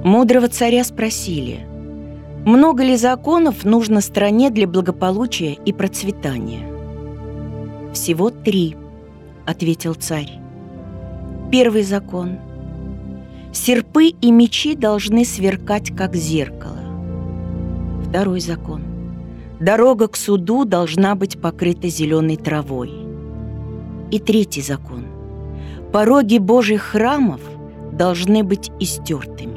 Мудрого царя спросили: много ли законов нужно стране для благополучия и процветания? «Всего 3, — ответил царь. Первый закон: серпы и мечи должны сверкать, как зеркало. Второй закон: дорога к суду должна быть покрыта зеленой травой. И третий закон: пороги Божьих храмов должны быть истертыми.